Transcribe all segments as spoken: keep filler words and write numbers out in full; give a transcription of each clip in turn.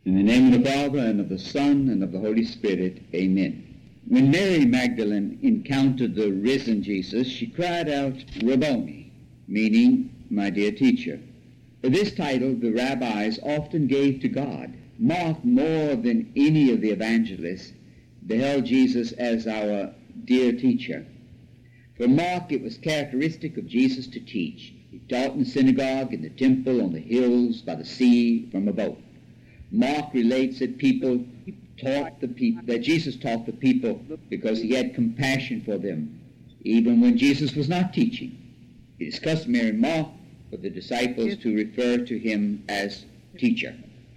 In the name of the Father, and of the Son, and of the Holy Spirit, amen. When Mary Magdalene encountered the risen Jesus, she cried out, Rabboni, meaning, my dear teacher. This title the rabbis often gave to God. Mark, more than any of the evangelists, beheld Jesus as our dear teacher. For Mark, it was characteristic of Jesus to teach. He taught in the synagogue, in the temple, on the hills, by the sea, from a boat. Mark relates that people taught the people, that Jesus taught the people because he had compassion for them, even when Jesus was not teaching. It is customary in Mark for the disciples to refer to him as teacher.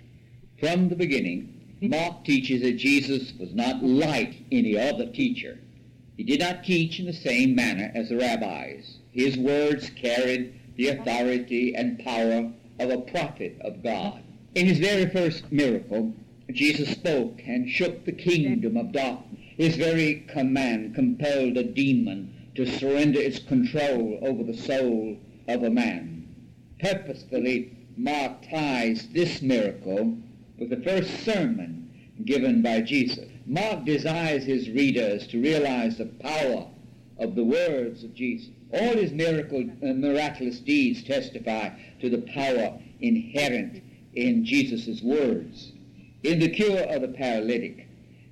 From the beginning, Mark teaches that Jesus was not like any other teacher. He did not teach in the same manner as the rabbis. His words carried the authority and power of a prophet of God. In his very first miracle, Jesus spoke and shook the kingdom of darkness. His very command compelled a demon to surrender its control over the soul of a man. Purposefully, Mark ties this miracle with the first sermon given by Jesus. Mark desires his readers to realize the power of the words of Jesus. All his miracle, uh, miraculous deeds testify to the power inherent in Jesus' words. In the cure of the paralytic,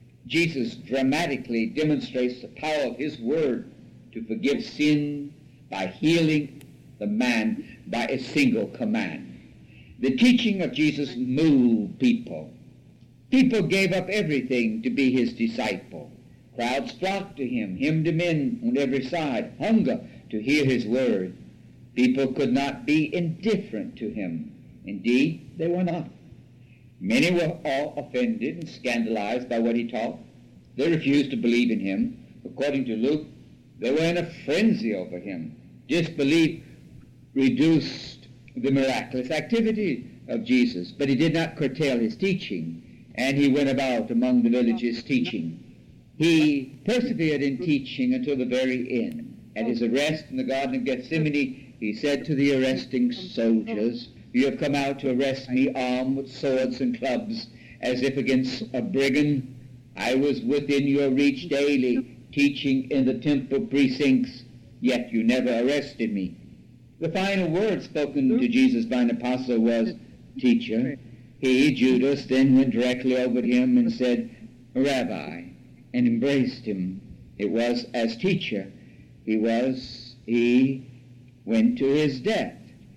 Jesus dramatically demonstrates the power of his word to forgive sin by healing the man by a single command. The teaching of Jesus moved people. People gave up everything to be his disciple. Crowds flocked to him, hemmed him in on every side, hunger to hear his word. People could not be indifferent to him. Indeed, they were not. Many were all offended and scandalized by what he taught. They refused to believe in him. According to Luke, they were in a frenzy over him. Disbelief reduced the miraculous activity of Jesus, but he did not curtail his teaching, and he went about among the villages teaching. He persevered in teaching until the very end. At his arrest in the Garden of Gethsemane, he said to the arresting soldiers, "You have come out to arrest me armed with swords and clubs, as if against a brigand. I was within your reach daily, teaching in the temple precincts, yet you never arrested me." The final word spoken to Jesus by an apostle was, "Teacher." He, Judas, then went directly over to him and said, "Rabbi," and embraced him. It was as teacher. He was, he went to his death.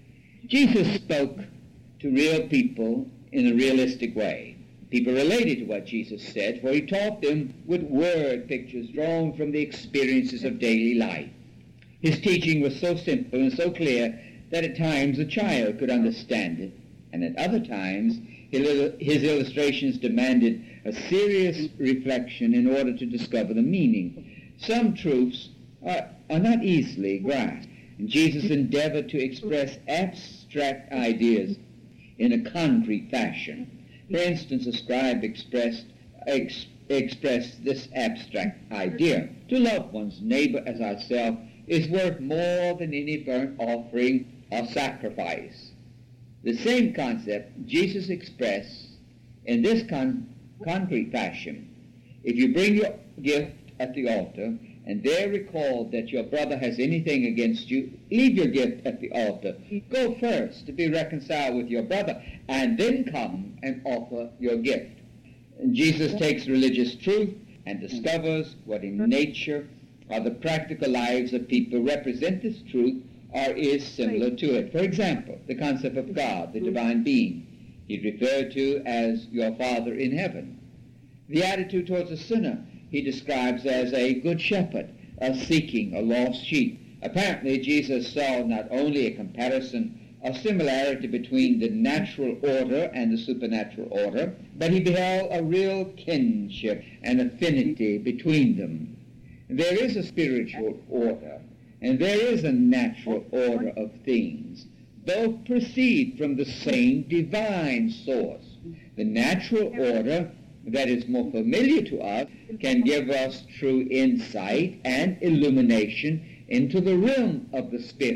Jesus spoke to real people in a realistic way. People related to what Jesus said, for he taught them with word pictures drawn from the experiences of daily life. His teaching was so simple and so clear that at times a child could understand it, and at other times his illustrations demanded a serious reflection in order to discover the meaning. Some truths are, are not easily grasped, and Jesus endeavored to express abstract ideas in a concrete fashion. For instance, a scribe expressed, ex, expressed this abstract idea: to love one's neighbor as ourselves is worth more than any burnt offering or sacrifice. The same concept Jesus expressed in this con- concrete fashion. If you bring your gift at the altar and there recall that your brother has anything against you, leave your gift at the altar. Go first to be reconciled with your brother, and then come and offer your gift. And Jesus takes religious truth and discovers what in nature or the practical lives of people represent this truth or is similar to it. For example, the concept of God, the divine being, he's referred to as your Father in heaven. The attitude towards a sinner he describes as a good shepherd, a seeking a lost sheep. Apparently, Jesus saw not only a comparison or similarity between the natural order and the supernatural order, but he beheld a real kinship and affinity between them. There is a spiritual order, and there is a natural order of things. Both proceed from the same divine source. The natural order that is more familiar to us can give us true insight and illumination into the realm of the Spirit.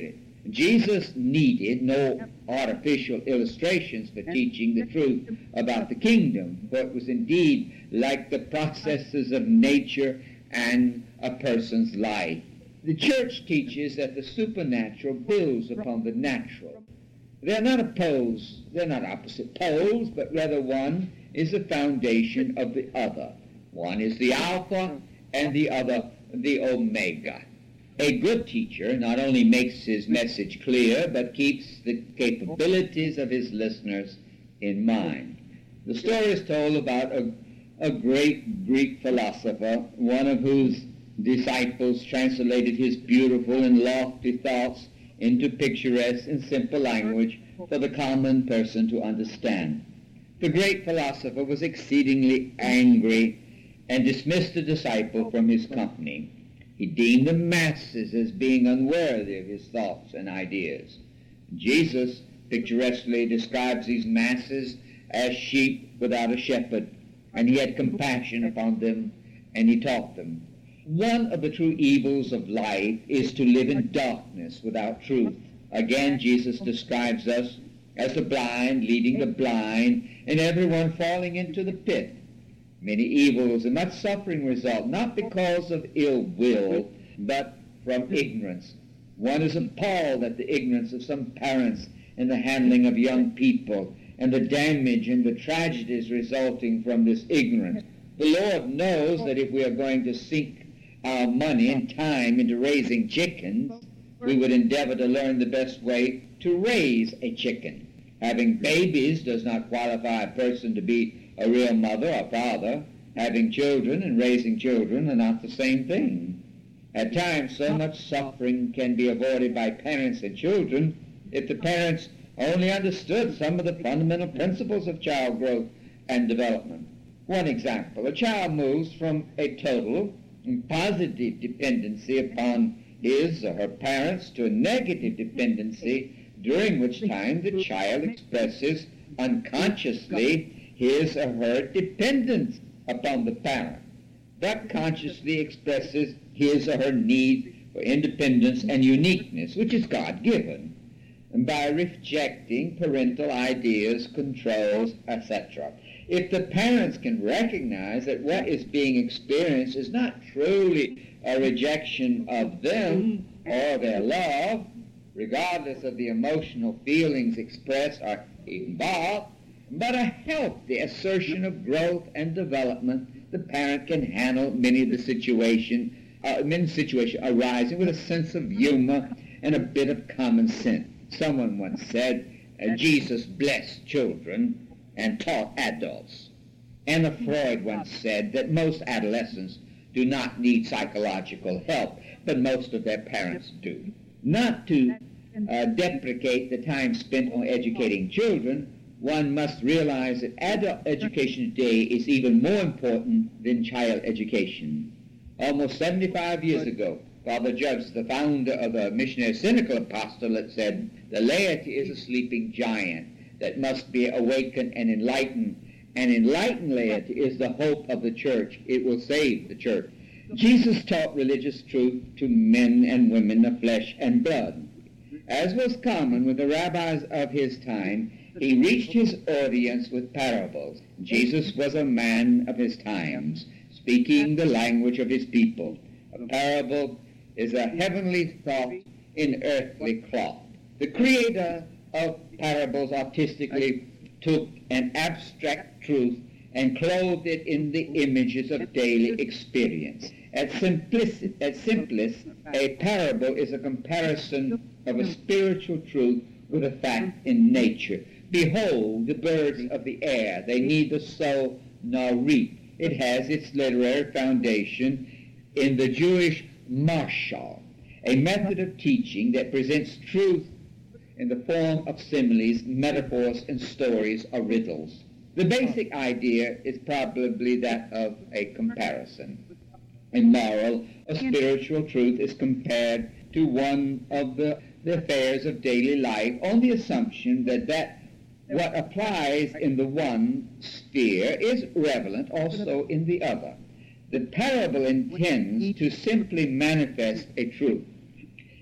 Jesus needed no artificial illustrations for teaching the truth about the kingdom, for it was indeed like the processes of nature and a person's life. The church teaches that the supernatural builds upon the natural. They're not opposed, they're not opposite poles, but rather one is the foundation of the other. One is the Alpha and the other the Omega. A good teacher not only makes his message clear, but keeps the capabilities of his listeners in mind. The story is told about a, a great Greek philosopher, one of whose disciples translated his beautiful and lofty thoughts into picturesque and simple language for the common person to understand. The great philosopher was exceedingly angry and dismissed the disciple from his company. He deemed the masses as being unworthy of his thoughts and ideas. Jesus picturesquely describes these masses as sheep without a shepherd, and he had compassion upon them, and he taught them. One of the true evils of life is to live in darkness without truth. Again, Jesus describes us as the blind leading the blind, and everyone falling into the pit. Many evils and much suffering result, not because of ill will, but from ignorance. One is appalled at the ignorance of some parents in the handling of young people, and the damage and the tragedies resulting from this ignorance. The Lord knows that if we are going to sink our money and time into raising chickens, we would endeavor to learn the best way to raise a chicken. Having babies does not qualify a person to be a real mother or father. Having children and raising children are not the same thing. At times, so much suffering can be avoided by parents and children if the parents only understood some of the fundamental principles of child growth and development. One example, a child moves from a total and positive dependency upon his or her parents to a negative dependency, during which time the child expresses unconsciously his or her dependence upon the parent, but consciously expresses his or her need for independence and uniqueness, which is God-given, and by rejecting parental ideas, controls, et cetera. If the parents can recognize that what is being experienced is not truly a rejection of them or their love, regardless of the emotional feelings expressed or involved, but a healthy assertion of growth and development, the parent can handle many of the situation, uh, many situations arising with a sense of humor and a bit of common sense. Someone once said, uh, Jesus blessed children and taught adults. Anna Freud once said that most adolescents do not need psychological help, but most of their parents do. Not to uh, deprecate the time spent on educating children, one must realize that adult education today is even more important than child education. Almost seventy-five years ago, Father Judge, the founder of the missionary cynical apostolate, said, "The laity is a sleeping giant that must be awakened and enlightened, and enlightened laity is the hope of the church. It will save the church." Jesus taught religious truth to men and women of flesh and blood. As was common with the rabbis of his time, he reached his audience with parables. Jesus was a man of his times, speaking the language of his people. A parable is a heavenly thought in earthly cloth. The creator of parables artistically took an abstract truth and clothed it in the images of daily experience. At, simplicity, at simplest, a parable is a comparison of a spiritual truth with a fact in nature. Behold the birds of the air, they neither sow nor reap. It has its literary foundation in the Jewish marshal, a method of teaching that presents truth in the form of similes, metaphors, and stories or riddles. The basic idea is probably that of a comparison. In moral or spiritual truth is compared to one of the, the affairs of daily life on the assumption that that what applies in the one sphere is relevant also in the other. The parable intends to simply manifest a truth.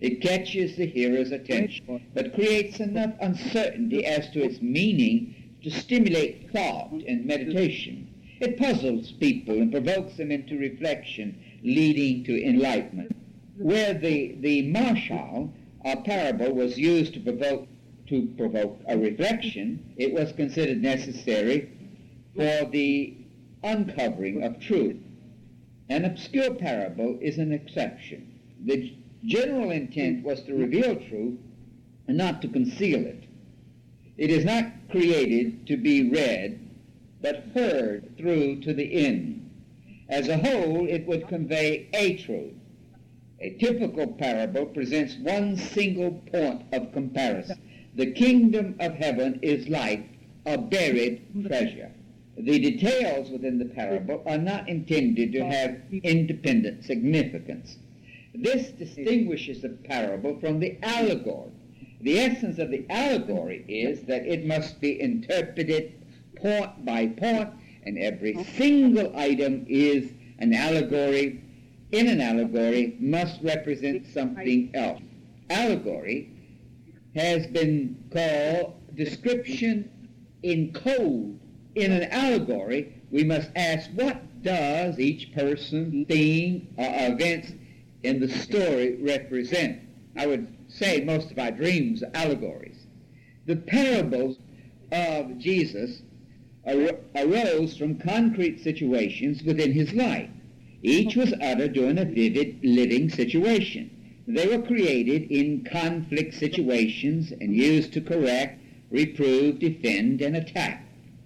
It catches the hearer's attention, but creates enough uncertainty as to its meaning to stimulate thought and meditation. It puzzles people and provokes them into reflection, leading to enlightenment. Where the, the marshal, a parable, was used to provoke, to provoke a reflection, it was considered necessary for the uncovering of truth. An obscure parable is an exception. The general intent was to reveal truth and not to conceal it. It is not created to be read, but heard through to the end. As a whole, it would convey a truth. A typical parable presents one single point of comparison. The kingdom of heaven is like a buried treasure. The details within the parable are not intended to have independent significance. This distinguishes the parable from the allegory. The essence of the allegory is that it must be interpreted point by point, and every single item is an allegory. In an allegory must represent something else. Allegory has been called description in code. In an allegory, we must ask, what does each person, theme, or events in the story represent? I would say most of our dreams are allegories. The parables of Jesus ar- arose from concrete situations within his life. Each was uttered during a vivid, living situation. They were created in conflict situations and used to correct, reprove, defend, and attack.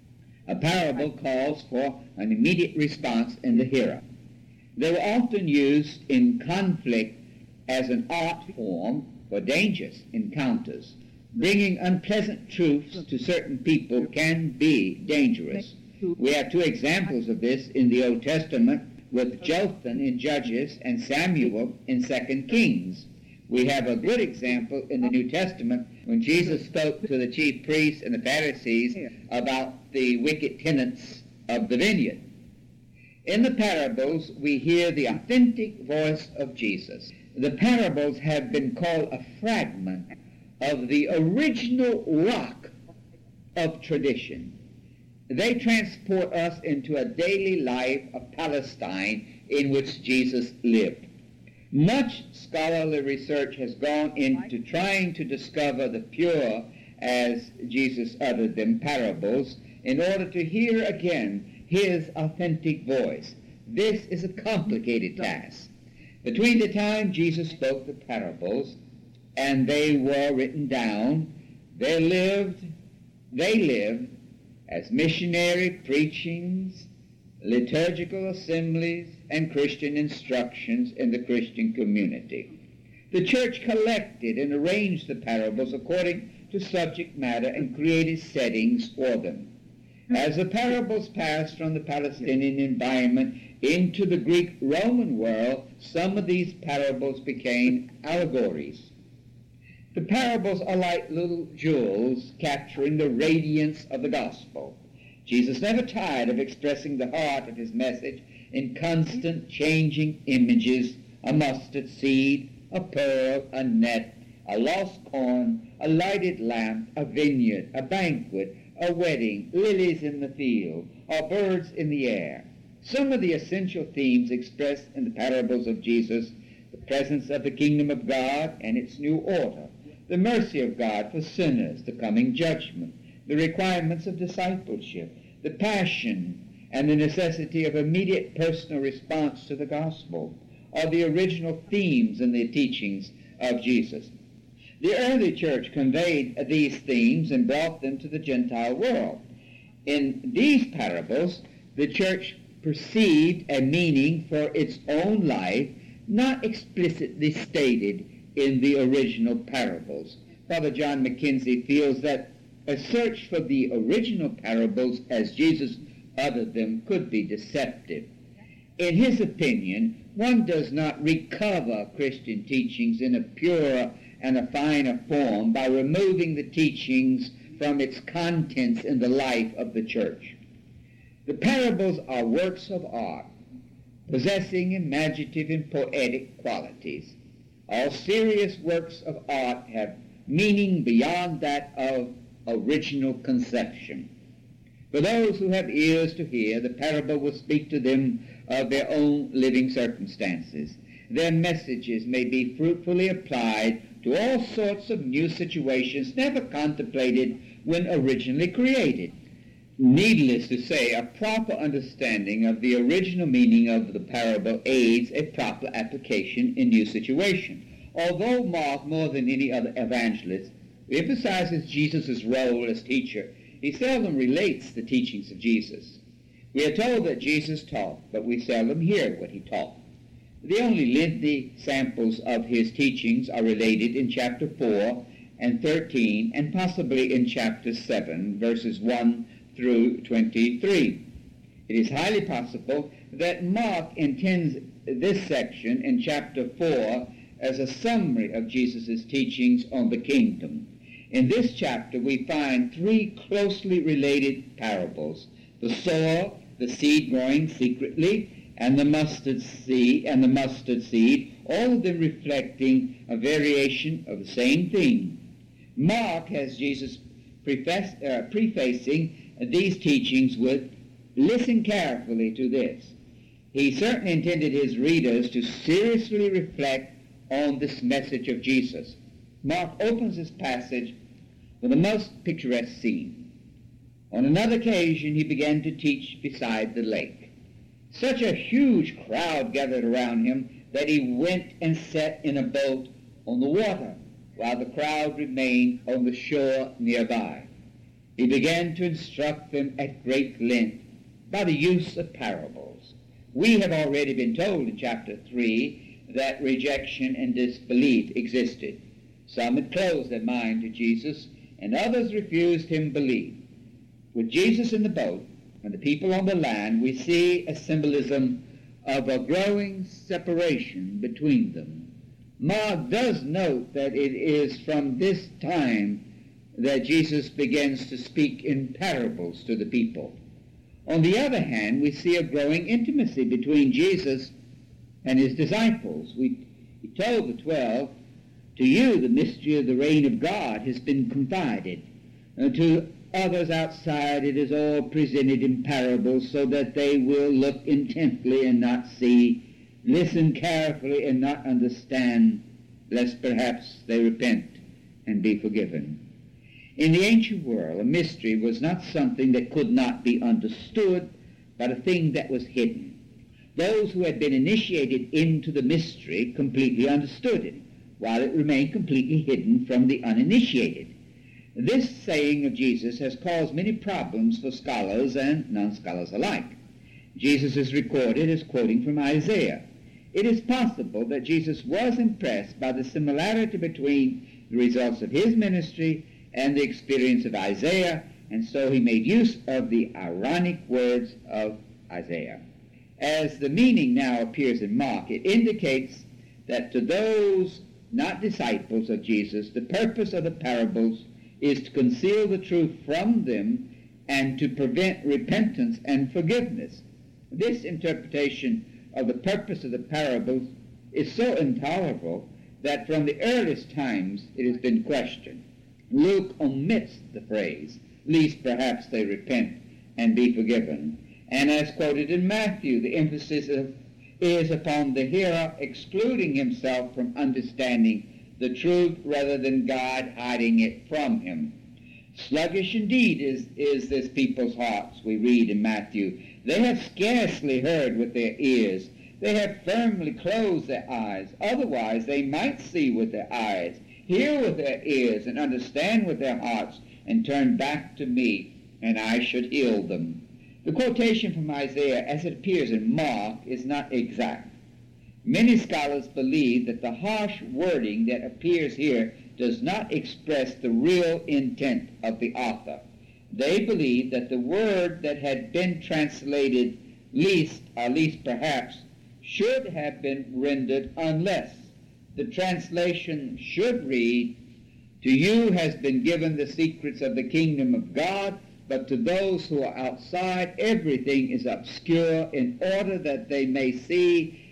A parable calls for an immediate response in the hearer. They were often used in conflict as an art form for dangerous encounters. Bringing unpleasant truths to certain people can be dangerous. We have two examples of this in the Old Testament with Jotham in Judges and Samuel in Second Kings. We have a good example in the New Testament when Jesus spoke to the chief priests and the Pharisees about the wicked tenants of the vineyard. In the parables, we hear the authentic voice of Jesus. The parables have been called a fragment of the original rock of tradition. They transport us into a daily life of Palestine in which Jesus lived. Much scholarly research has gone into trying to discover the pure, as Jesus uttered them, parables, in order to hear again his authentic voice. This is a complicated task. Between the time Jesus spoke the parables and they were written down, they lived, they lived as missionary preachings, liturgical assemblies, and Christian instructions in the Christian community. The church collected and arranged the parables according to subject matter and created settings for them. As the parables passed from the Palestinian environment into the Greek-Roman world, some of these parables became allegories. The parables are like little jewels capturing the radiance of the gospel. Jesus never tired of expressing the heart of his message in constant changing images: a mustard seed, a pearl, a net, a lost coin, a lighted lamp, a vineyard, a banquet, a wedding, lilies in the field, or birds in the air. Some of the essential themes expressed in the parables of Jesus: the presence of the kingdom of God and its new order, the mercy of God for sinners, the coming judgment, the requirements of discipleship, the passion, and the necessity of immediate personal response to the gospel, are the original themes in the teachings of Jesus. The early church conveyed these themes and brought them to the Gentile world. In these parables, the church perceived a meaning for its own life, not explicitly stated in the original parables. Father John Mackenzie feels that a search for the original parables as Jesus uttered them could be deceptive. In his opinion, one does not recover Christian teachings in a purer and a finer form by removing the teachings from its contents in the life of the church. The parables are works of art, possessing imaginative and poetic qualities. All serious works of art have meaning beyond that of original conception. For those who have ears to hear, the parable will speak to them of their own living circumstances. Their messages may be fruitfully applied to all sorts of new situations never contemplated when originally created. Needless to say, a proper understanding of the original meaning of the parable aids a proper application in new situations. Although Mark, more than any other evangelist, emphasizes Jesus' role as teacher, he seldom relates the teachings of Jesus. We are told that Jesus taught, but we seldom hear what he taught. The only lengthy samples of his teachings are related in chapter four and thirteen, and possibly in chapter seven, verses one through twenty-three. It is highly possible that Mark intends this section in chapter four as a summary of Jesus' teachings on the kingdom. In this chapter we find three closely related parables: the sower, the seed growing secretly, and the mustard seed, and the mustard seed, all of them reflecting a variation of the same theme. Mark has Jesus preface, uh, prefacing these teachings with, "Listen carefully to this." He certainly intended his readers to seriously reflect on this message of Jesus. Mark opens this passage with a most picturesque scene. On another occasion he began to teach beside the lake. Such a huge crowd gathered around him that he went and sat in a boat on the water, while the crowd remained on the shore nearby. He began to instruct them at great length by the use of parables. We have already been told in chapter three that rejection and disbelief existed. Some had closed their mind to Jesus, and others refused him belief. With Jesus in the boat and the people on the land, we see a symbolism of a growing separation between them. Mark does note that it is from this time that Jesus begins to speak in parables to the people. On the other hand, we see a growing intimacy between Jesus and his disciples. We, he told the twelve, "To you the mystery of the reign of God has been confided. Uh, to others outside it is all presented in parables, so that they will look intently and not see, listen carefully and not understand, lest perhaps they repent and be forgiven." In the ancient world, a mystery was not something that could not be understood, but a thing that was hidden. Those who had been initiated into the mystery completely understood it, while it remained completely hidden from the uninitiated. This saying of Jesus has caused many problems for scholars and non-scholars alike. Jesus is recorded as quoting from Isaiah. It is possible that Jesus was impressed by the similarity between the results of his ministry and the experience of Isaiah, and so he made use of the ironic words of Isaiah. As the meaning now appears in Mark, it indicates that to those not disciples of Jesus, the purpose of the parables is to conceal the truth from them and to prevent repentance and forgiveness. This interpretation of the purpose of the parables is so intolerable that from the earliest times it has been questioned. Luke omits the phrase, "lest perhaps they repent and be forgiven." And as quoted in Matthew, the emphasis of, is upon the hearer excluding himself from understanding the truth rather than God hiding it from him. Sluggish indeed is, is this people's hearts, we read in Matthew. They have scarcely heard with their ears. They have firmly closed their eyes. Otherwise they might see with their eyes, hear with their ears, and understand with their hearts, and turn back to me, and I should heal them. The quotation from Isaiah, as it appears in Mark, is not exact. Many scholars believe that the harsh wording that appears here does not express the real intent of the author. They believe that the word that had been translated least, or least perhaps, should have been rendered unless. The translation should read, "To you has been given the secrets of the kingdom of God, but to those who are outside everything is obscure, in order that they may see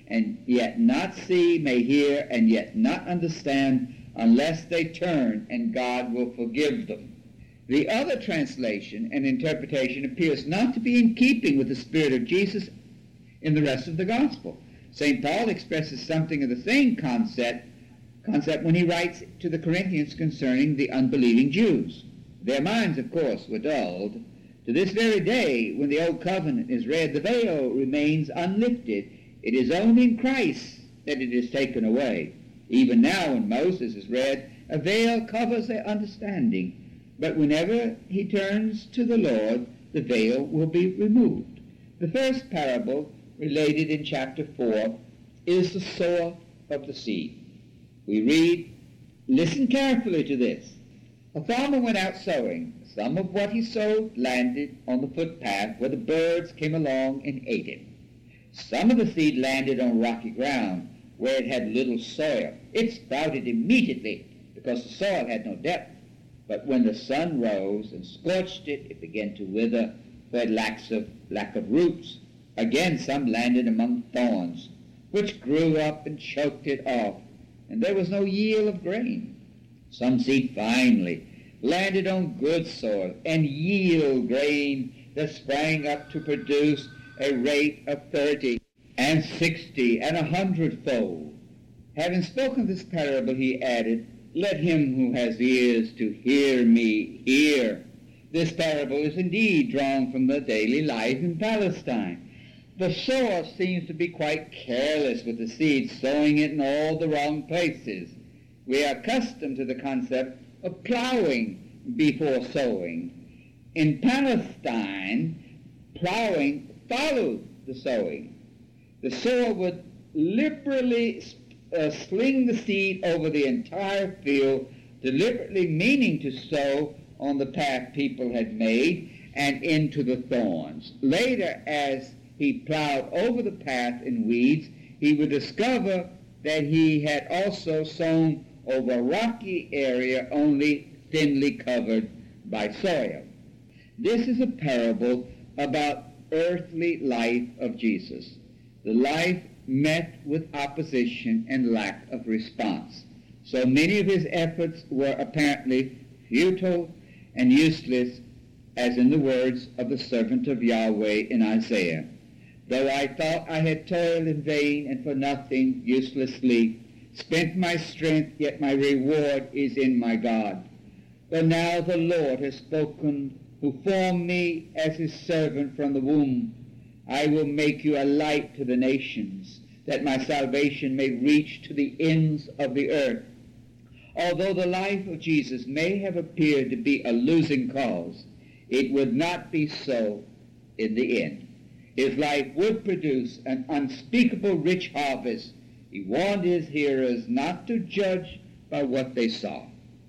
and yet not see, may hear, and yet not understand, unless they turn, and God will forgive them. The other translation and interpretation appears not to be in keeping with the spirit of Jesus in the rest of the gospel. Saint Paul expresses something of the same concept, concept when he writes to the Corinthians concerning the unbelieving Jews. Their minds, of course, were dulled. To this very day, when the Old Covenant is read, the veil remains unlifted. It is only in Christ that it is taken away. Even now, when Moses is read, a veil covers their understanding. But whenever he turns to the Lord, the veil will be removed. The first parable related in chapter four is the sower of the seed. We read, listen carefully to this. A farmer went out sowing. Some of what he sowed landed on the footpath where the birds came along and ate it. Some of the seed landed on rocky ground where it had little soil. It sprouted immediately because the soil had no depth. But when the sun rose and scorched it, it began to wither, for it lacks of, lack of roots. Again some landed among thorns, which grew up and choked it off, and there was no yield of grain. Some seed finally landed on good soil and yield grain that sprang up to produce a rate of thirty and sixty and a hundredfold. Having spoken this parable, he added, let him who has ears to hear me hear. This parable is indeed drawn from the daily life in Palestine. The sower seems to be quite careless with the seed, sowing it in all the wrong places. We are accustomed to the concept of plowing before sowing. In Palestine, plowing followed the sowing. The sower would liberally uh, sling the seed over the entire field, deliberately meaning to sow on the path people had made and into the thorns. Later, as he plowed over the path in weeds, he would discover that he had also sown over a rocky area only thinly covered by soil. This is a parable about earthly life of Jesus. The life met with opposition and lack of response. So many of his efforts were apparently futile and useless, as in the words of the servant of Yahweh in Isaiah. Though I thought I had toiled in vain and for nothing, uselessly, spent my strength, yet my reward is in my God. But now the Lord has spoken, who formed me as his servant from the womb. I will make you a light to the nations, that my salvation may reach to the ends of the earth. Although the life of Jesus may have appeared to be a losing cause, it would not be so in the end. His life would produce an unspeakable rich harvest. He warned his hearers not to judge by what they saw.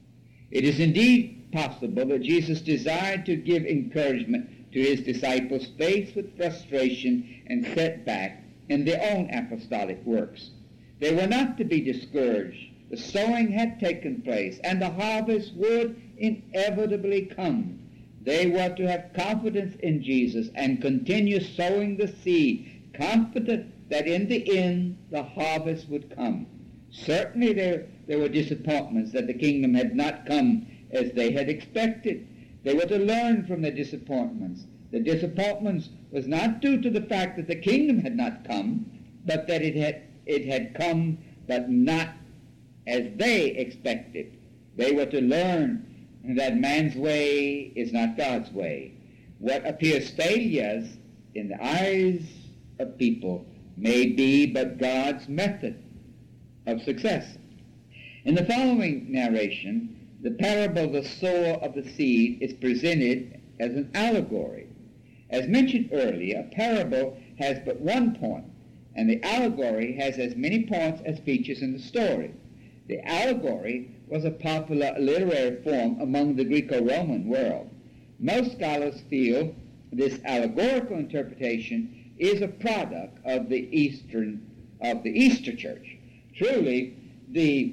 It is indeed possible that Jesus desired to give encouragement to his disciples faced with frustration and setback in their own apostolic works. They were not to be discouraged. The sowing had taken place, and the harvest would inevitably come. They were to have confidence in Jesus and continue sowing the seed, confident that in the end the harvest would come. Certainly there, there were disappointments that the kingdom had not come as they had expected. They were to learn from their disappointments. The disappointments was not due to the fact that the kingdom had not come, but that it had, it had come, but not as they expected. They were to learn that man's way is not God's way. What appears failures in the eyes of people may be but God's method of success. In the following narration, the parable of the sower of the seed is presented as an allegory. As mentioned earlier, a parable has but one point, and the allegory has as many points as features in the story. The allegory was a popular literary form among the Greco-Roman world. Most scholars feel this allegorical interpretation is a product of the Eastern of the Easter Church. Truly, the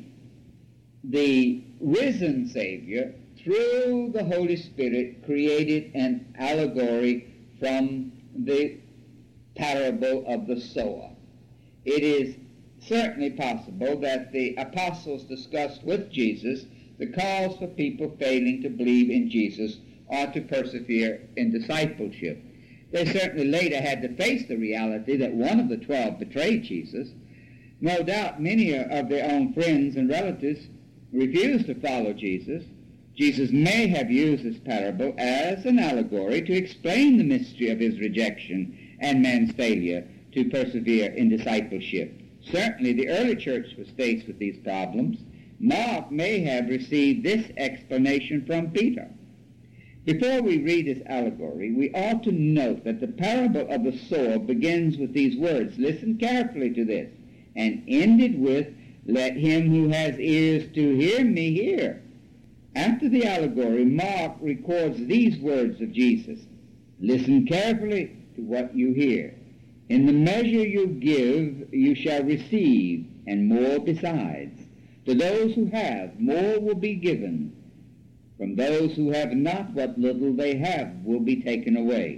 the risen Savior, through the Holy Spirit, created an allegory from the parable of the sower. it is certainly possible that the apostles discussed with Jesus the cause for people failing to believe in Jesus or to persevere in discipleship. They certainly later had to face the reality that one of the twelve betrayed Jesus. No doubt many of their own friends and relatives refused to follow Jesus. Jesus may have used this parable as an allegory to explain the mystery of his rejection and man's failure to persevere in discipleship. Certainly the early church was faced with these problems. Mark may have received this explanation from Peter. Before we read this allegory, we ought to note that the parable of the sower begins with these words, listen carefully to this, and ended with, let him who has ears to hear me hear. After the allegory, Mark records these words of Jesus, listen carefully to what you hear. In the measure you give, you shall receive, and more besides. To those who have, more will be given. From those who have not, what little they have will be taken away.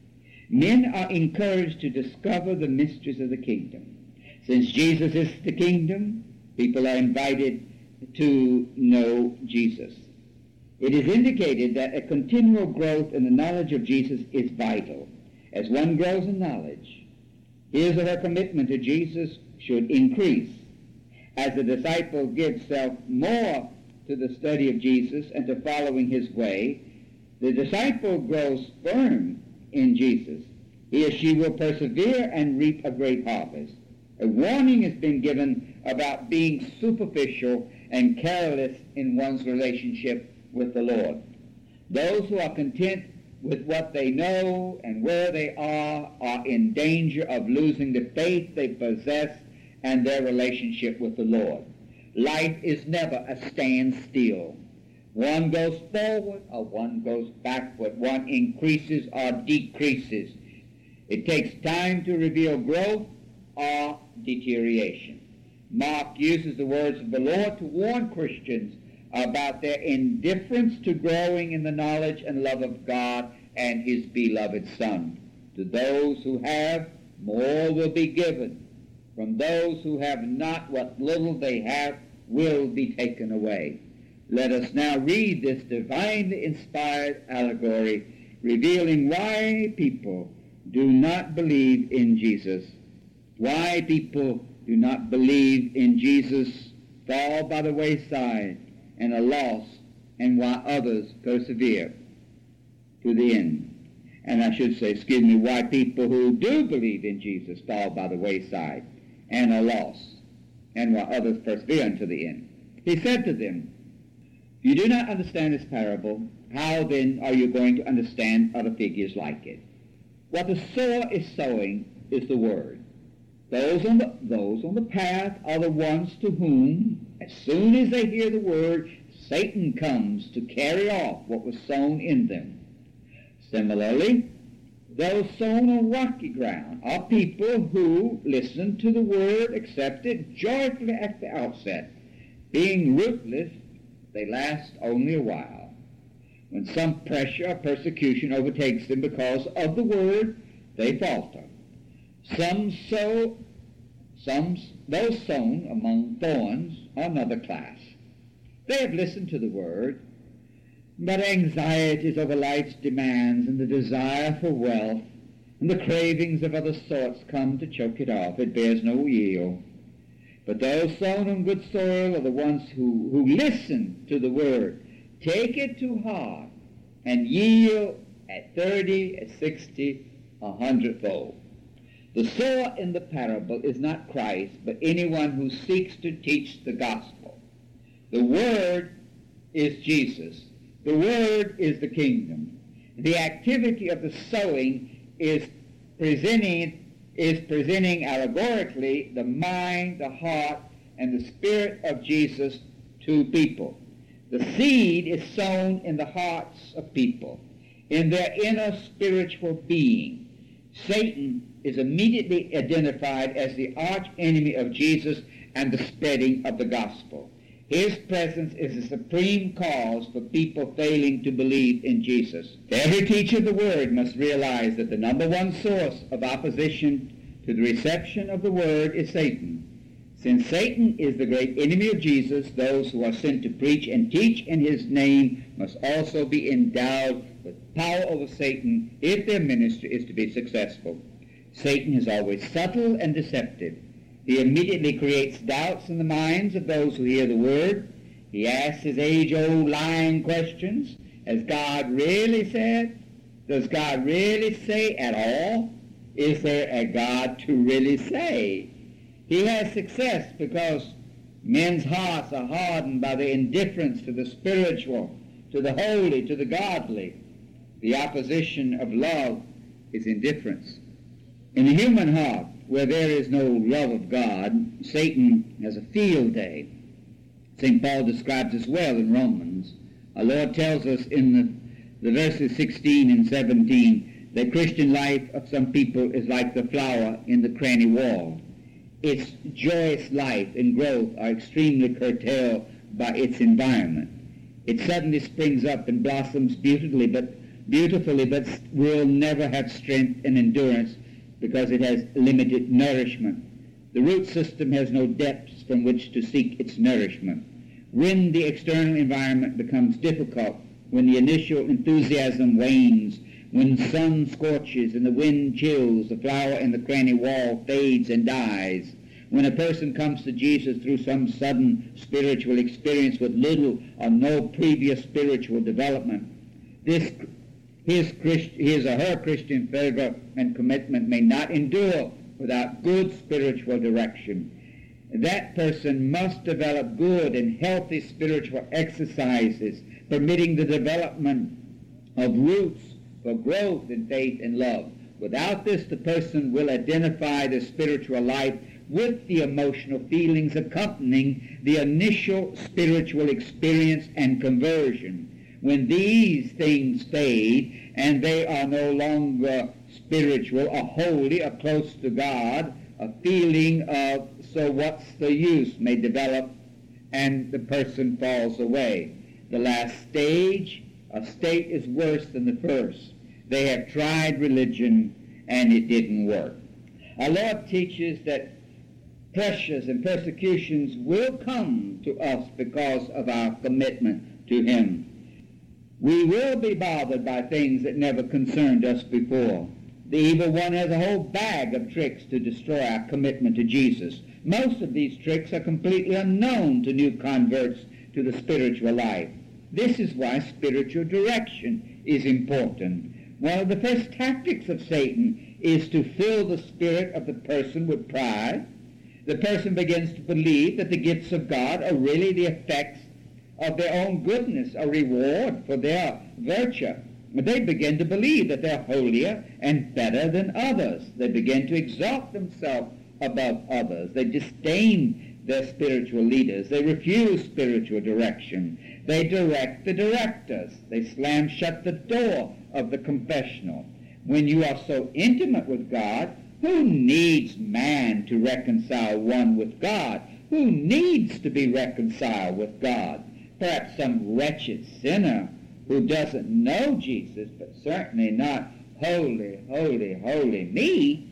Men are encouraged to discover the mysteries of the kingdom. Since Jesus is the kingdom, people are invited to know Jesus. It is indicated that a continual growth in the knowledge of Jesus is vital. As one grows in knowledge, his or her commitment to Jesus should increase. As the disciple gives self more to the study of Jesus and to following his way, the disciple grows firm in Jesus. He or she will persevere and reap a great harvest. A warning has been given about being superficial and careless in one's relationship with the Lord. Those who are content with what they know and where they are are in danger of losing the faith they possess and their relationship with the Lord. Life is never a standstill. One goes forward or one goes backward. One increases or decreases. It takes time to reveal growth or deterioration. Mark uses the words of the Lord to warn Christians about their indifference to growing in the knowledge and love of God and his beloved Son. To those who have, more will be given. From those who have not, what little they have will be taken away. Let us now read this divinely inspired allegory, revealing why people do not believe in Jesus. Why people do not believe in Jesus, fall by the wayside, and are lost, and why others persevere to the end. And I should say, excuse me, why people who do believe in Jesus fall by the wayside and are lost, and while others persevere unto the end. He said to them, you do not understand this parable, how then are you going to understand other figures like it? What the sower is sowing is the word. Those on the, those on the path are the ones to whom, as soon as they hear the word, Satan comes to carry off what was sown in them. Similarly, those sown on rocky ground are people who listen to the word, accept it joyfully at the outset. Being rootless, they last only a while. When some pressure or persecution overtakes them because of the word, they falter. Some sow, some, those sown among thorns are another class. They have listened to the word, but anxieties over life's demands and the desire for wealth and the cravings of other sorts come to choke it off. It bears no yield. But those sown on good soil are the ones who, who listen to the word, take it to heart, and yield at thirty, at sixty, a hundredfold. The sower in the parable is not Christ, but anyone who seeks to teach the gospel. The word is Jesus. The word is the kingdom. The activity of the sowing is presenting is presenting allegorically the mind, the heart, and the spirit of Jesus to people. The seed is sown in the hearts of people, in their inner spiritual being. Satan is immediately identified as the arch enemy of Jesus and the spreading of the gospel. His presence is the supreme cause for people failing to believe in Jesus. Every teacher of the word must realize that the number one source of opposition to the reception of the Word is Satan. Since Satan is the great enemy of Jesus, those who are sent to preach and teach in his name must also be endowed with power over Satan if their ministry is to be successful. Satan is always subtle and deceptive. He immediately creates doubts in the minds of those who hear the Word. He asks his age-old lying questions. Has God really said? Does God really say at all? Is there a God to really say? He has success because men's hearts are hardened by the indifference to the spiritual, to the holy, to the godly. The opposition of love is indifference. In the human heart, where there is no love of God, Satan has a field day. Saint Paul describes this well in Romans. Our Lord tells us in the, the verses sixteen and seventeen that Christian life of some people is like the flower in the cranny wall. Its joyous life and growth are extremely curtailed by its environment. It suddenly springs up and blossoms beautifully, but beautifully, but will never have strength and endurance because it has limited nourishment. The root system has no depths from which to seek its nourishment. When the external environment becomes difficult, when the initial enthusiasm wanes, when the sun scorches and the wind chills, the flower in the cranny wall fades and dies, when a person comes to Jesus through some sudden spiritual experience with little or no previous spiritual development, this his, Christ, his or her Christian fervor and commitment may not endure without good spiritual direction. That person must develop good and healthy spiritual exercises, permitting the development of roots for growth in faith and love. Without this, the person will identify the spiritual life with the emotional feelings accompanying the initial spiritual experience and conversion. When these things fade and they are no longer spiritual or holy or close to God, a feeling of so what's the use may develop and the person falls away. The last stage, a state is worse than the first. They have tried religion and it didn't work. Our Lord teaches that pressures and persecutions will come to us because of our commitment to Him. We will be bothered by things that never concerned us before. The evil one has a whole bag of tricks to destroy our commitment to Jesus. Most of these tricks are completely unknown to new converts to the spiritual life. This is why spiritual direction is important. One of the first tactics of Satan is to fill the spirit of the person with pride. The person begins to believe that the gifts of God are really the effects of their own goodness, a reward for their virtue. They begin to believe that they're holier and better than others. They begin to exalt themselves above others. They disdain their spiritual leaders. They refuse spiritual direction. They direct the directors. They slam shut the door of the confessional. When you are so intimate with God, who needs man to reconcile one with God? Who needs to be reconciled with God? Perhaps some wretched sinner who doesn't know Jesus, but certainly not holy, holy, holy me.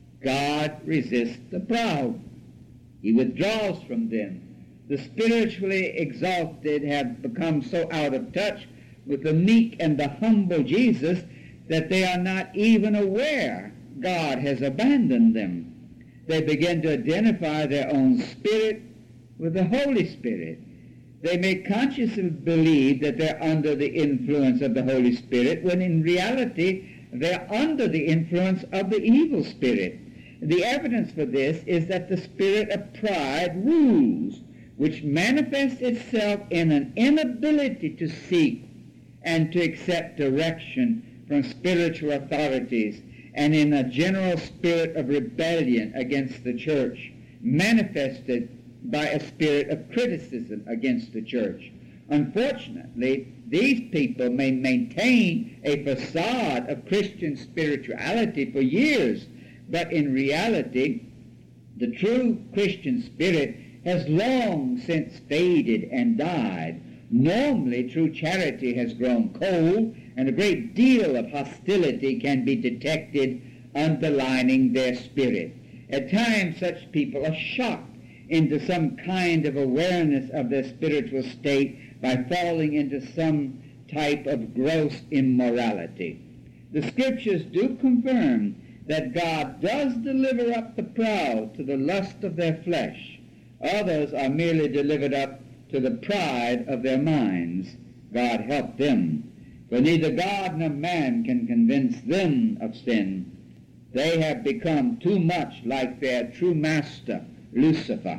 God resists the proud. He withdraws from them. The spiritually exalted have become so out of touch with the meek and the humble Jesus that they are not even aware God has abandoned them. They begin to identify their own spirit with the Holy Spirit. They may consciously believe that they're under the influence of the Holy Spirit, when in reality they're under the influence of the evil spirit. The evidence for this is that the spirit of pride rules, which manifests itself in an inability to seek and to accept direction from spiritual authorities, and in a general spirit of rebellion against the church, manifested by a spirit of criticism against the church. Unfortunately, these people may maintain a facade of Christian spirituality for years, but in reality, the true Christian spirit has long since faded and died. Normally, true charity has grown cold, and a great deal of hostility can be detected underlining their spirit. At times such people are shocked into some kind of awareness of their spiritual state by falling into some type of gross immorality. The Scriptures do confirm that God does deliver up the proud to the lust of their flesh. Others are merely delivered up to the pride of their minds. God help them. For neither God nor man can convince them of sin. They have become too much like their true master, Lucifer.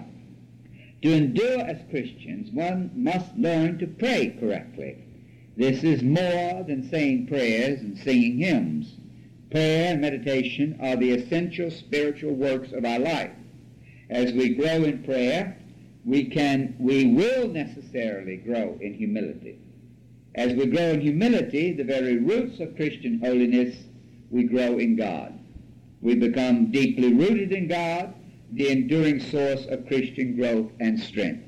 To endure as Christians, one must learn to pray correctly. This is more than saying prayers and singing hymns. Prayer and meditation are the essential spiritual works of our life. As we grow in prayer, we can, we will necessarily grow in humility. As we grow in humility, the very roots of Christian holiness, we grow in God. We become deeply rooted in God, the enduring source of Christian growth and strength.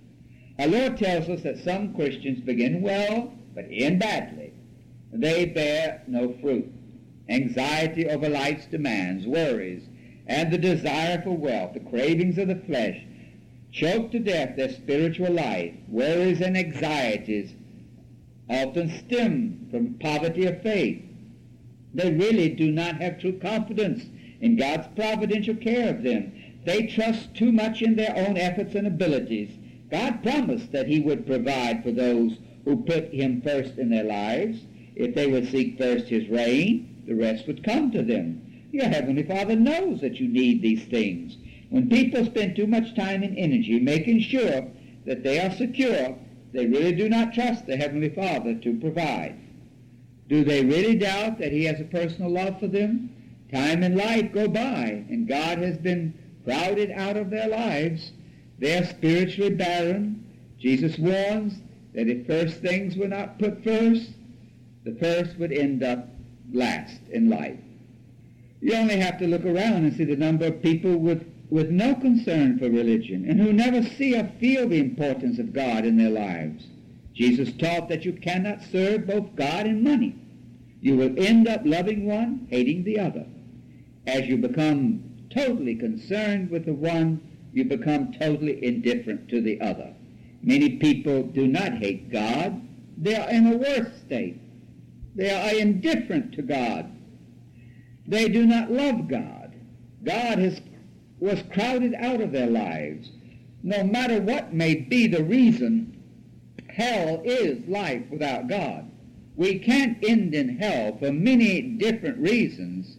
Our Lord tells us that some Christians begin well, but end badly. They bear no fruit. Anxiety over life's demands, worries, and the desire for wealth, the cravings of the flesh, choke to death their spiritual life. Worries and anxieties often stem from poverty of faith. They really do not have true confidence in God's providential care of them. They trust too much in their own efforts and abilities. God promised that he would provide for those who put him first in their lives. If they would seek first his reign, the rest would come to them. Your Heavenly Father knows that you need these things. When people spend too much time and energy making sure that they are secure, they really do not trust the Heavenly Father to provide. Do they really doubt that he has a personal love for them? Time and life go by, and God has been crowded out of their lives. They are spiritually barren. Jesus warns that if first things were not put first, the first would end up last in life. You only have to look around and see the number of people with, with no concern for religion and who never see or feel the importance of God in their lives. Jesus taught that you cannot serve both God and money. You will end up loving one, hating the other. As you become totally concerned with the one, you become totally indifferent to the other. Many people do not hate God. They are in a worse state. They are indifferent to God. They do not love God. God has, was crowded out of their lives. No matter what may be the reason, hell is life without God. We can't end in hell for many different reasons,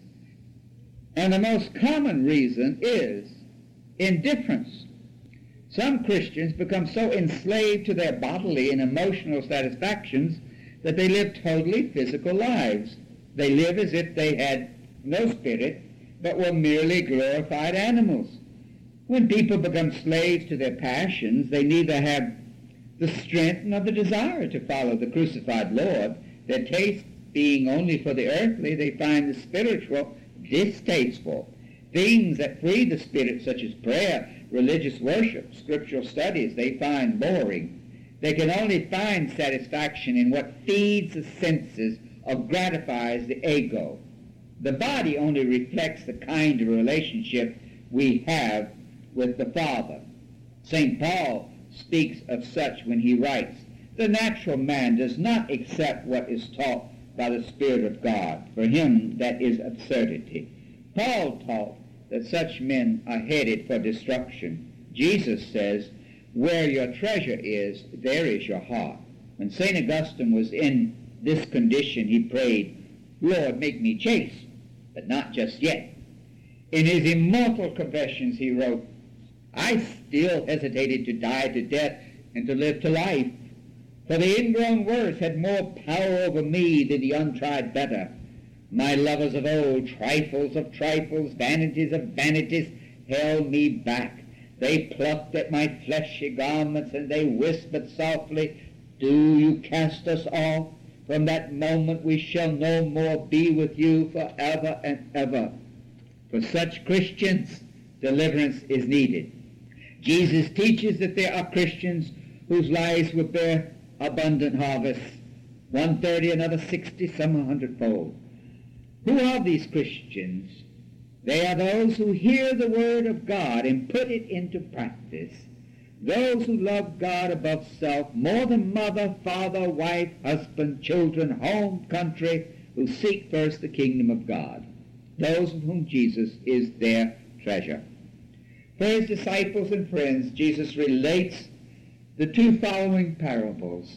and the most common reason is indifference. Some Christians become so enslaved to their bodily and emotional satisfactions that they live totally physical lives. They live as if they had no spirit, but were merely glorified animals. When people become slaves to their passions, they neither have the strength nor the desire to follow the crucified Lord. Their taste being only for the earthly, they find the spiritual distasteful. Things that free the spirit, such as prayer, religious worship, scriptural studies, they find boring. They can only find satisfaction in what feeds the senses or gratifies the ego. The body only reflects the kind of relationship we have with the Father. Saint Paul speaks of such when he writes, "The natural man does not accept what is taught by the Spirit of God. For him that is absurdity." Paul taught that such men are headed for destruction. Jesus says, "Where your treasure is, there is your heart." When Saint Augustine was in this condition, he prayed, "Lord, make me chaste, but not just yet." In his immortal confessions he wrote, "I still hesitated to die to death and to live to life, for the ingrown worse had more power over me than the untried better. My lovers of old, trifles of trifles, vanities of vanities, held me back. They plucked at my fleshy garments, and they whispered softly, 'Do you cast us off? From that moment we shall no more be with you forever and ever.'" For such Christians, deliverance is needed. Jesus teaches that there are Christians whose lives will bear abundant harvests, one thirty, another sixty, some a hundredfold. Who are these Christians They are those who hear the word of God and put it into practice. Those who love God above self more than mother, father, wife, husband, children, home, country, who seek first the kingdom of God. Those of whom Jesus is their treasure. For his disciples and friends, Jesus relates the two following parables.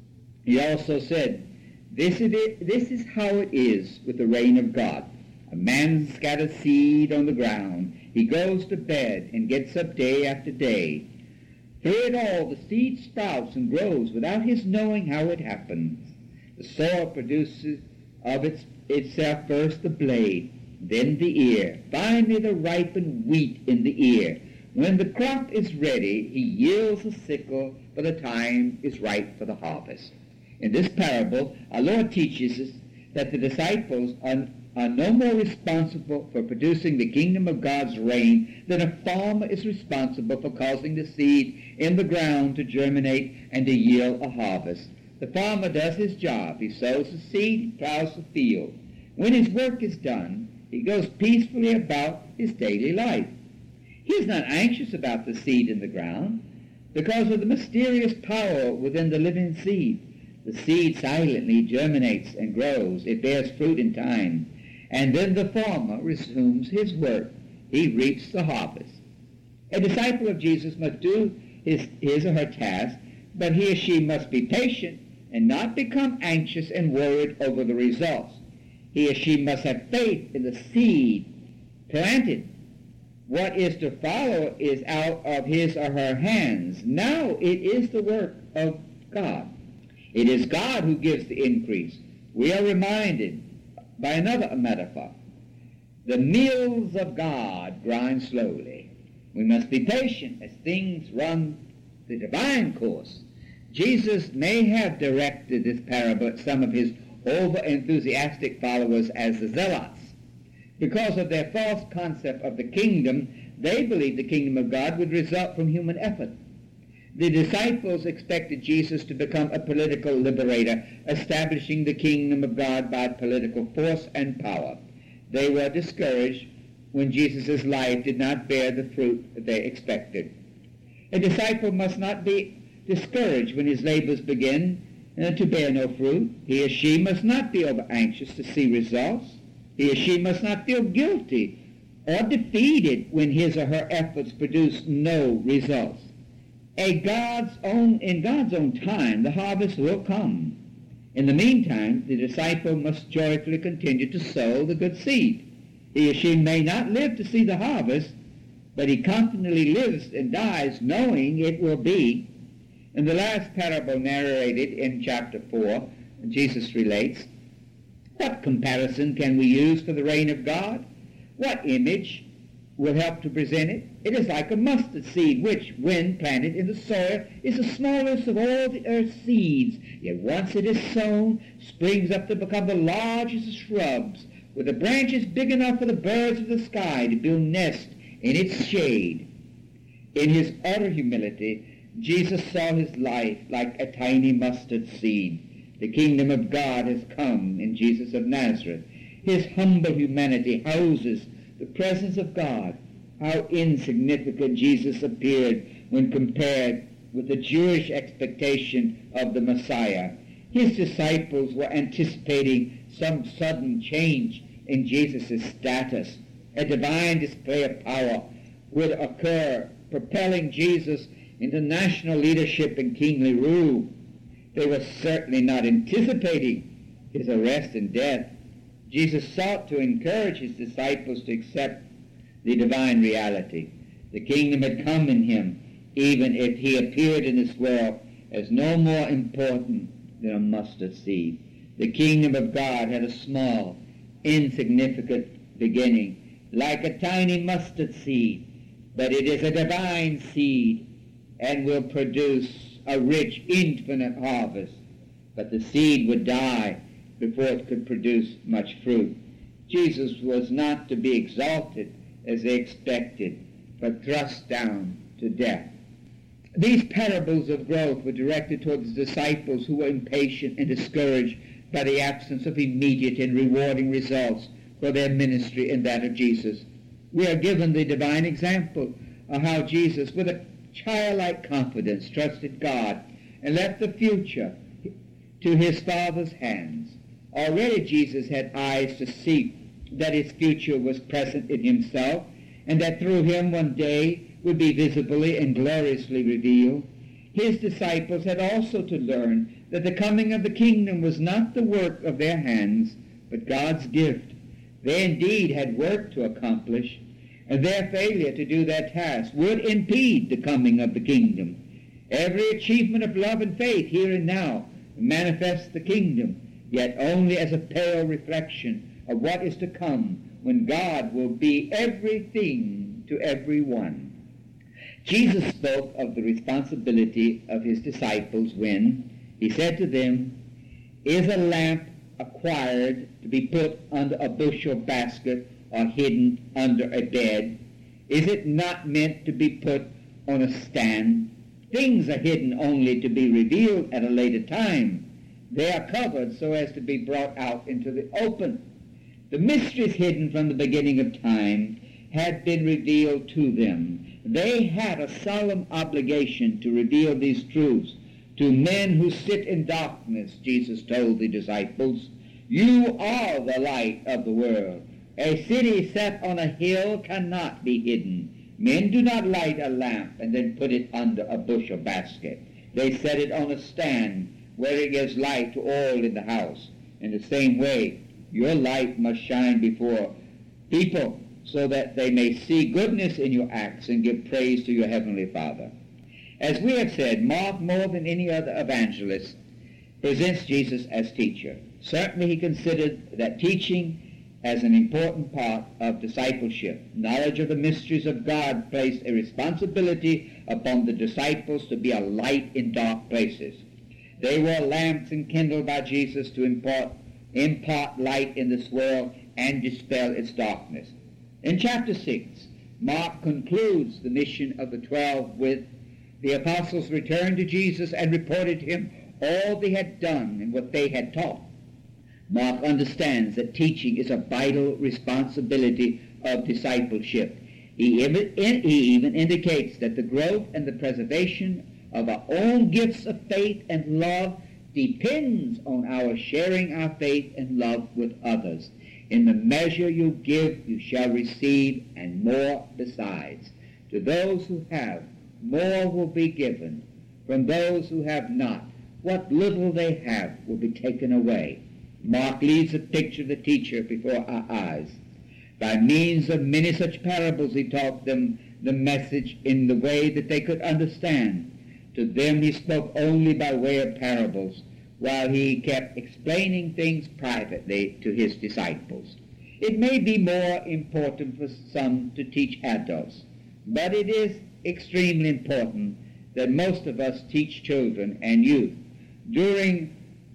He also said, this is, it, this is how it is with the reign of God. A man scatters seed on the ground. He goes to bed and gets up day after day. Through it all, the seed sprouts and grows without his knowing how it happens. The soil produces of its, itself first the blade, then the ear, finally the ripened wheat in the ear. When the crop is ready, he yields a sickle, for the time is ripe for the harvest. In this parable, our Lord teaches us that the disciples are, are no more responsible for producing the kingdom of God's reign than a farmer is responsible for causing the seed in the ground to germinate and to yield a harvest. The farmer does his job. He sows the seed, he plows the field. When his work is done, he goes peacefully about his daily life. He is not anxious about the seed in the ground because of the mysterious power within the living seed. The seed silently germinates and grows. It bears fruit in time. And then the farmer resumes his work. He reaps the harvest. A disciple of Jesus must do his, his or her task, but he or she must be patient and not become anxious and worried over the results. He or she must have faith in the seed planted. What is to follow is out of his or her hands. Now it is the work of God. It is God who gives the increase. We are reminded by another metaphor. The mills of God grind slowly. We must be patient as things run the divine course. Jesus may have directed this parable at some of his over-enthusiastic followers as the zealots. Because of their false concept of the kingdom, they believed the kingdom of God would result from human effort. The disciples expected Jesus to become a political liberator, establishing the kingdom of God by political force and power. They were discouraged when Jesus' life did not bear the fruit that they expected. A disciple must not be discouraged when his labors begin uh, to bear no fruit. He or she must not be over anxious to see results. He or she must not feel guilty or defeated when his or her efforts produce no results. A God's own, in God's own time, the harvest will come. In the meantime, the disciple must joyfully continue to sow the good seed. He or she may not live to see the harvest, but he confidently lives and dies knowing it will be. In the last parable narrated in chapter four, Jesus relates, what comparison can we use for the reign of God? What image will help to present it? It is like a mustard seed, which, when planted in the soil, is the smallest of all the earth's seeds. Yet once it is sown, springs up to become the largest of shrubs, with the branches big enough for the birds of the sky to build nests in its shade. In his utter humility, Jesus saw his life like a tiny mustard seed. The kingdom of God has come in Jesus of Nazareth. His humble humanity houses the presence of God. How insignificant Jesus appeared when compared with the Jewish expectation of the Messiah. His disciples were anticipating some sudden change in Jesus' status. A divine display of power would occur, propelling Jesus into national leadership and kingly rule. They were certainly not anticipating his arrest and death. Jesus sought to encourage his disciples to accept the divine reality. The kingdom had come in him, even if he appeared in this world as no more important than a mustard seed. The kingdom of God had a small, insignificant beginning, like a tiny mustard seed, but it is a divine seed and will produce a rich, infinite harvest. But the seed would die before it could produce much fruit. Jesus was not to be exalted as they expected, but thrust down to death. These parables of growth were directed towards the disciples who were impatient and discouraged by the absence of immediate and rewarding results for their ministry and that of Jesus. We are given the divine example of how Jesus, with a childlike confidence, trusted God and left the future to his Father's hands. Already Jesus had eyes to see that his future was present in himself, and that through him one day would be visibly and gloriously revealed. His disciples had also to learn that the coming of the kingdom was not the work of their hands, but God's gift. They indeed had work to accomplish, and their failure to do their task would impede the coming of the kingdom. Every achievement of love and faith here and now manifests the kingdom, yet only as a pale reflection of what is to come, when God will be everything to everyone. Jesus spoke of the responsibility of his disciples when he said to them, "Is a lamp acquired to be put under a bushel basket or hidden under a bed? Is it not meant to be put on a stand? Things are hidden only to be revealed at a later time. They are covered so as to be brought out into the open." The mysteries hidden from the beginning of time had been revealed to them. They had a solemn obligation to reveal these truths to men who sit in darkness. Jesus told the disciples, "You are the light of the world. A city set on a hill cannot be hidden. Men do not light a lamp and then put it under a bushel basket. They set it on a stand where it gives light to all in the house. In the same way, your light must shine before people so that they may see goodness in your acts and give praise to your heavenly Father." As we have said, Mark, more than any other evangelist, presents Jesus as teacher. Certainly he considered that teaching as an important part of discipleship. Knowledge of the mysteries of God placed a responsibility upon the disciples to be a light in dark places. They were lamps enkindled by Jesus to impart, impart light in this world and dispel its darkness. In chapter six, Mark concludes the mission of the twelve with, "The apostles returned to Jesus and reported to him all they had done and what they had taught." Mark understands that teaching is a vital responsibility of discipleship. He even, he even indicates that the growth and the preservation of our own gifts of faith and love depends on our sharing our faith and love with others. In the measure you give, you shall receive, and more besides. To those who have, more will be given. From those who have not, what little they have will be taken away. Mark leaves a picture of the teacher before our eyes. By means of many such parables, he taught them the message in the way that they could understand. To them he spoke only by way of parables, while he kept explaining things privately to his disciples. It may be more important for some to teach adults, but it is extremely important that most of us teach children and youth. During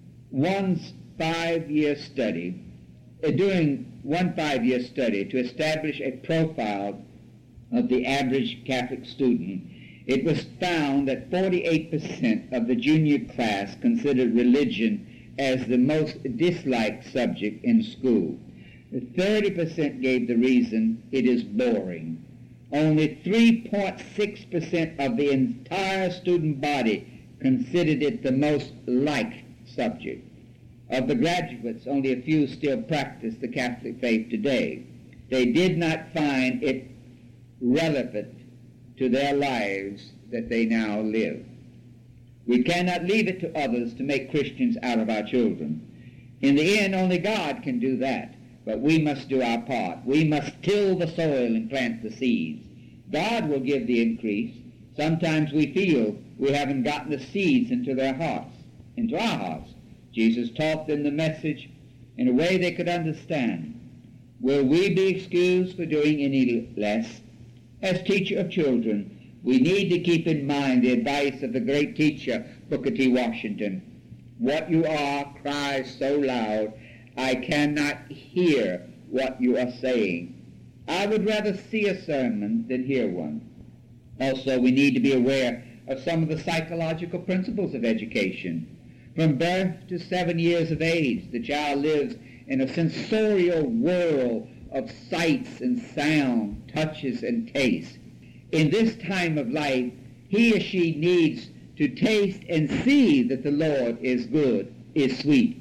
one's five-year study, uh, during one five-year study to establish a profile of the average Catholic student, it was found that forty-eight percent of the junior class considered religion as the most disliked subject in school. thirty percent gave the reason it is boring. Only three point six percent of the entire student body considered it the most liked subject. Of the graduates, only a few still practice the Catholic faith today. They did not find it relevant to their lives that they now live. We cannot leave it to others to make Christians out of our children. In the end, only God can do that, but we must do our part. We must till the soil and plant the seeds. God will give the increase. Sometimes we feel we haven't gotten the seeds into their hearts, into our hearts. Jesus taught them the message in a way they could understand. Will we be excused for doing any less? As teacher of children, we need to keep in mind the advice of the great teacher, Booker T. Washington. What you are cries so loud, I cannot hear what you are saying. I would rather see a sermon than hear one. Also, we need to be aware of some of the psychological principles of education. From birth to seven years of age, the child lives in a sensorial whirl of sights and sound, touches and tastes. In this time of life, he or she needs to taste and see that the Lord is good, is sweet.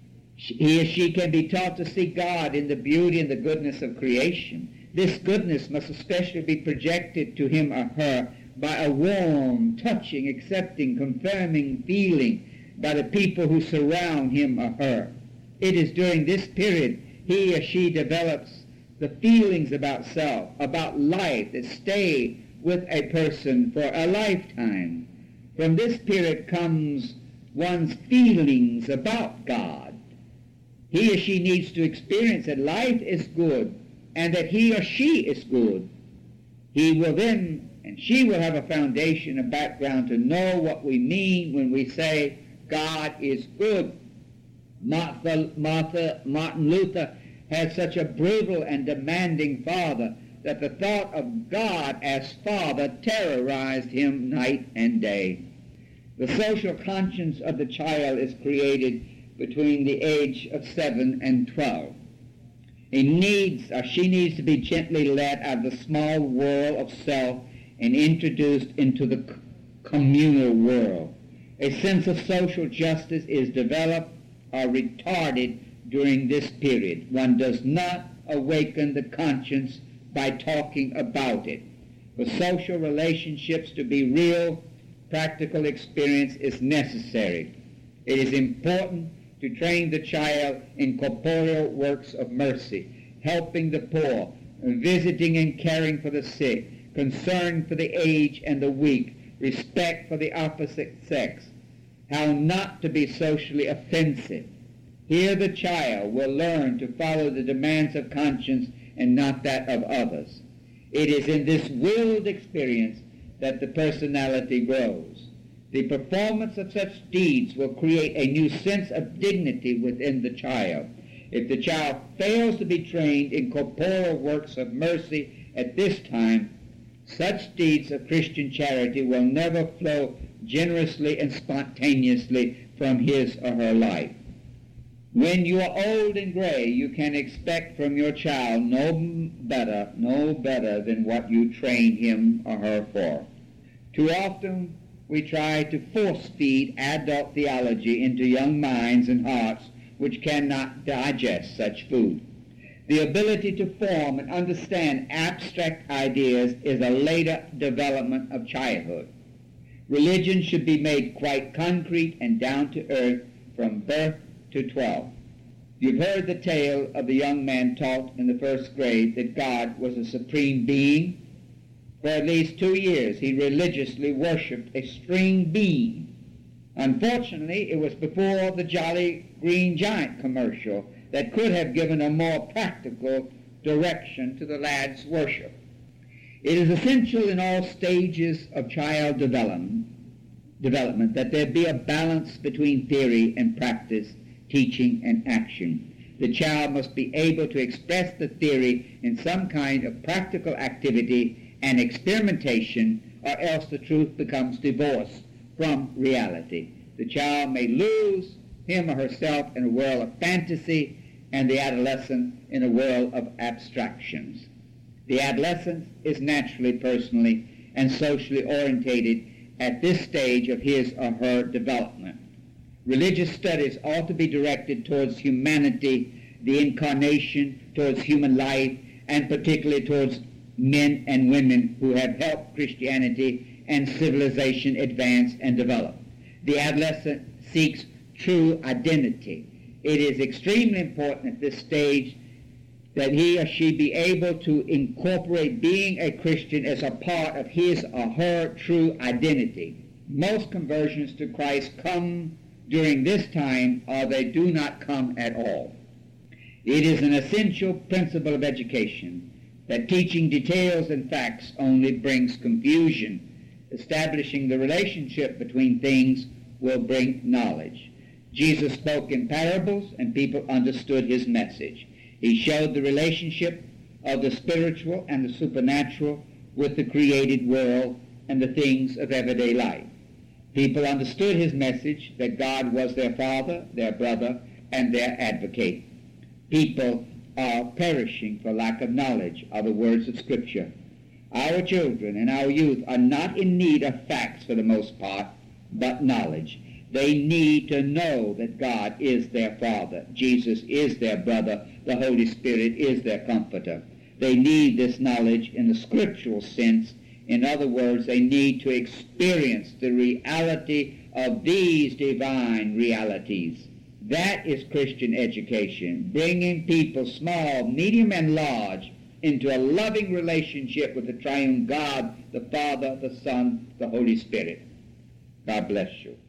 He or she can be taught to see God in the beauty and the goodness of creation. This goodness must especially be projected to him or her by a warm, touching, accepting, confirming feeling by the people who surround him or her. It is during this period he or she develops the feelings about self, about life that stay with a person for a lifetime. From this period comes one's feelings about God. He or she needs to experience that life is good and that he or she is good. He will then, and she will have a foundation, a background to know what we mean when we say God is good. Martha, Martha, Martin Luther had such a brutal and demanding father that the thought of God as Father terrorized him night and day. The social conscience of the child is created between the age of seven and twelve. He needs, or she needs to be gently led out of the small world of self and introduced into the communal world. A sense of social justice is developed or retarded during this period. One does not awaken the conscience by talking about it. For social relationships to be real, practical experience is necessary. It is important to train the child in corporeal works of mercy, helping the poor, visiting and caring for the sick, concern for the aged and the weak, respect for the opposite sex, how not to be socially offensive. Here the child will learn to follow the demands of conscience and not that of others. It is in this willed experience that the personality grows. The performance of such deeds will create a new sense of dignity within the child. If the child fails to be trained in corporeal works of mercy at this time, such deeds of Christian charity will never flow generously and spontaneously from his or her life. When you are old and gray, you can expect from your child no better, no better than what you trained him or her for. Too often we try to force-feed adult theology into young minds and hearts which cannot digest such food. The ability to form and understand abstract ideas is a later development of childhood. Religion should be made quite concrete and down to earth from birth to twelve. You've heard the tale of the young man taught in the first grade that God was a supreme being. For at least two years he religiously worshipped a string bean. Unfortunately, it was before the Jolly Green Giant commercial that could have given a more practical direction to the lad's worship. It is essential in all stages of child development, development that there be a balance between theory and practice, teaching and action. The child must be able to express the theory in some kind of practical activity and experimentation, or else the truth becomes divorced from reality. The child may lose him or herself in a world of fantasy, and the adolescent in a world of abstractions. The adolescent is naturally, personally, and socially orientated at this stage of his or her development. Religious studies ought to be directed towards humanity, the incarnation, towards human life, and particularly towards men and women who have helped Christianity and civilization advance and develop. The adolescent seeks true identity. It is extremely important at this stage that he or she be able to incorporate being a Christian as a part of his or her true identity. Most conversions to Christ come during this time, or they do not come at all. It is an essential principle of education that teaching details and facts only brings confusion. Establishing the relationship between things will bring knowledge. Jesus spoke in parables, and people understood his message. He showed the relationship of the spiritual and the supernatural with the created world and the things of everyday life. People understood his message that God was their Father, their brother, and their advocate. People are perishing for lack of knowledge of the words of Scripture. Our children and our youth are not in need of facts for the most part, but knowledge. They need to know that God is their Father, Jesus is their brother, the Holy Spirit is their comforter. They need this knowledge in the scriptural sense. In other words, they need to experience the reality of these divine realities. That is Christian education, bringing people, small, medium, and large, into a loving relationship with the triune God, the Father, the Son, the Holy Spirit. God bless you.